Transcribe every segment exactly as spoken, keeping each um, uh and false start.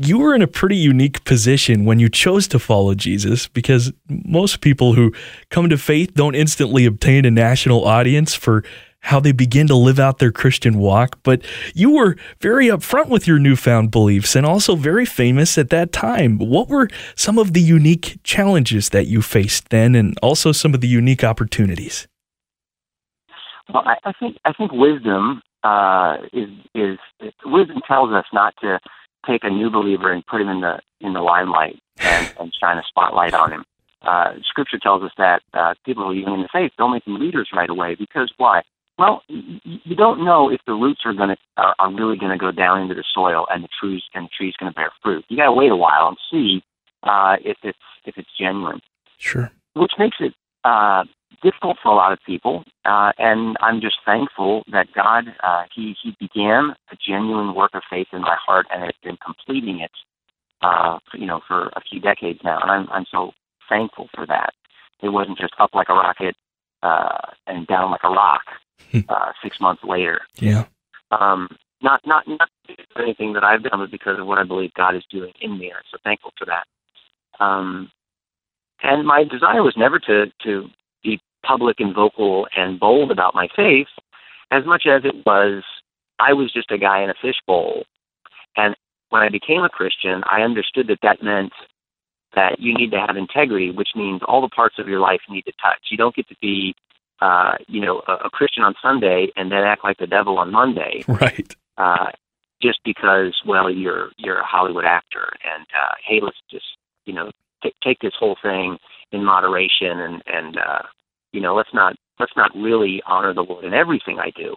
you were in a pretty unique position when you chose to follow Jesus, because most people who come to faith don't instantly obtain a national audience for how they begin to live out their Christian walk, but you were very upfront with your newfound beliefs and also very famous at that time. What were some of the unique challenges that you faced then, and also some of the unique opportunities? Well, I, I think I think wisdom uh, is is wisdom tells us not to take a new believer and put him in the in the limelight and, and shine a spotlight on him. Uh, scripture tells us that uh, people who are young in the faith don't make them leaders right away, because why? Well, you don't know if the roots are going to are, are really going to go down into the soil and the trees and the tree's going to bear fruit. You got to wait a while and see uh, if it's if it's genuine. Sure. Which makes it uh, difficult for a lot of people, uh, and I'm just thankful that God uh, he he began a genuine work of faith in my heart and has been completing it, uh, for, you know, for a few decades now, and I'm I'm so thankful for that. It wasn't just up like a rocket uh, and down like a rock. Uh, six months later. Yeah. Um, not not not for anything that I've done, but because of what I believe God is doing in me. I'm so thankful for that. Um, and my desire was never to to be public and vocal and bold about my faith, as much as it was I was just a guy in a fishbowl. And when I became a Christian, I understood that that meant that you need to have integrity, which means all the parts of your life you need to touch. You don't get to be Uh, you know, a, a Christian on Sunday and then act like the devil on Monday, right? Uh, just because, well, you're you're a Hollywood actor, and uh, hey, let's just you know t- take this whole thing in moderation, and and uh, you know let's not let's not really honor the Lord in everything I do.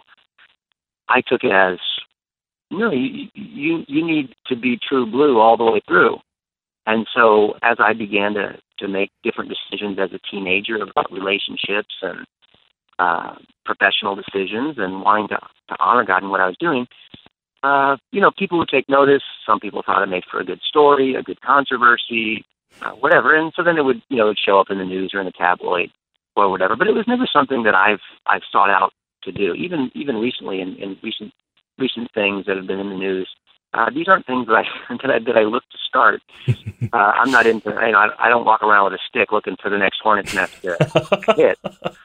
I took it as no, you you you need to be true blue all the way through, and so as I began to to make different decisions as a teenager about relationships and Uh, professional decisions and wanting to, to honor God in what I was doing, uh, you know, people would take notice. Some people thought it made for a good story, a good controversy, uh, whatever. And so then it would, you know, it would show up in the news or in the tabloid or whatever. But it was never something that I've I've sought out to do. Even even recently, in, in recent recent things that have been in the news, uh, these aren't things that I that I, that I look to start. Uh, I'm not into. You know, I, I don't walk around with a stick looking for the next hornet's nest to hit.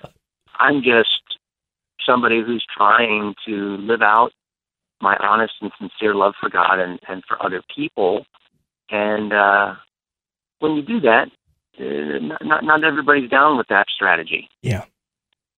I'm just somebody who's trying to live out my honest and sincere love for God and, and for other people. And uh, when you do that, uh, not, not everybody's down with that strategy. Yeah.